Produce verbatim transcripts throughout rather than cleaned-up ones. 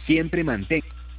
Siempre mantén.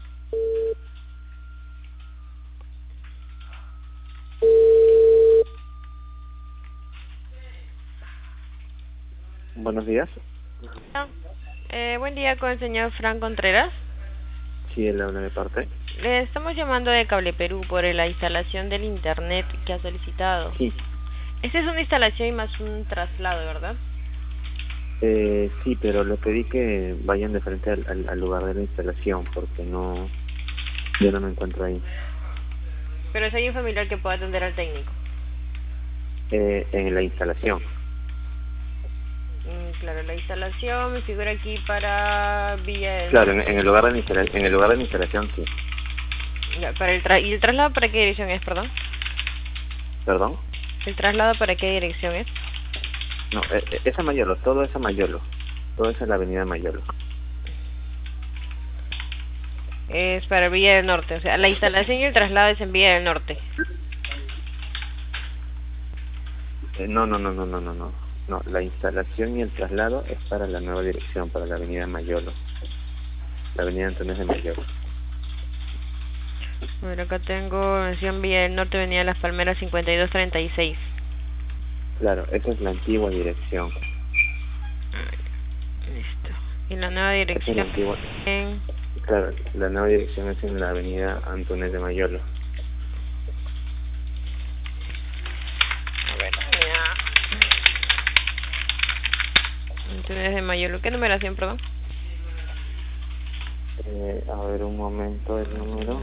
Buenos días. Ah, Eh, buen día con el señor Fran Contreras. Sí, él habla de parte. Le estamos llamando de Cable Perú por la instalación del internet que ha solicitado. Sí. Esta es una instalación y más un traslado, ¿verdad? Eh, sí, pero le pedí que vayan de frente al, al, al lugar de la instalación porque no, yo no me encuentro ahí. Pero si hay un familiar que pueda atender al técnico. Eh, en la instalación. Mm, claro, la instalación me figura aquí para Villa del Claro, en, en Norte. el lugar de la instala- en el lugar de la instalación, sí. Ya, para el tra ¿Y el traslado para qué dirección es, perdón? ¿Perdón? ¿El traslado para qué dirección es? No, eh, eh, es a Mayolo, todo es a Mayolo. Todo es en la avenida Mayolo. Es para Villa del Norte, o sea, la instalación y el traslado es en Villa del Norte. Eh, no, no, no, no, no, no, no. No, la instalación y el traslado es para la nueva dirección, para la avenida Mayolo. La avenida Antonio de Mayolo. Bueno, acá tengo mención Villa del Norte, Avenida Las Palmeras cincuenta y dos treinta y seis. Claro, esa es la antigua dirección. Listo. Y la nueva Esa es la dirección antigua. en... Claro, la nueva dirección es en la avenida Antunes de Mayolo. A ver, ya. Entonces de Mayolo, ¿qué numeración, perdón? Eh, a ver, un momento, el número.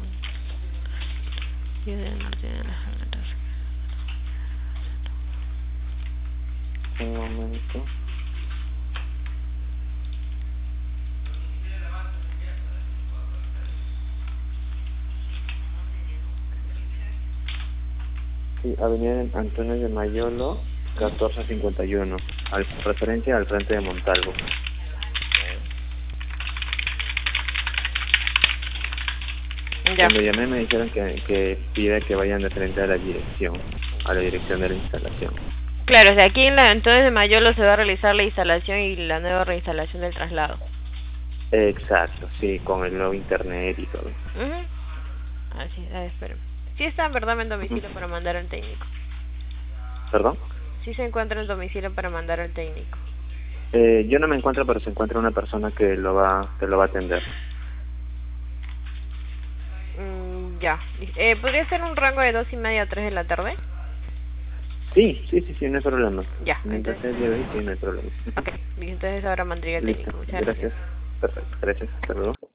Villa del Norte de las Palmeras. Un momento. Sí, avenida Antunes de Mayolo, catorce cincuenta y uno. Al, referencia al frente de Montalvo. Ya. Cuando llamé me dijeron que, que pide que vayan de frente a la dirección, a la dirección de la instalación. Claro, o sea, aquí en la, entonces de Mayolo se va a realizar la instalación y la nueva reinstalación del traslado. Exacto, sí, con el nuevo internet y todo. Uh Así, a ver, espérame. Sí está en verdad en Ujú. domicilio para mandar al técnico. ¿Perdón? Sí se encuentra en domicilio para mandar al técnico. Eh, yo no me encuentro, pero se encuentra una persona que lo va, que lo va a atender. Mm, ya. Eh, ¿Podría ser un rango de dos y media a tres de la tarde? Sí, sí, sí, sí, no hay problema. Ya, Mientras entonces... sea el día de hoy, sí, no hay problema. Ok, entonces ahora mandaría el Listo, técnico. Muchas gracias. gracias. Perfecto, gracias. Hasta luego.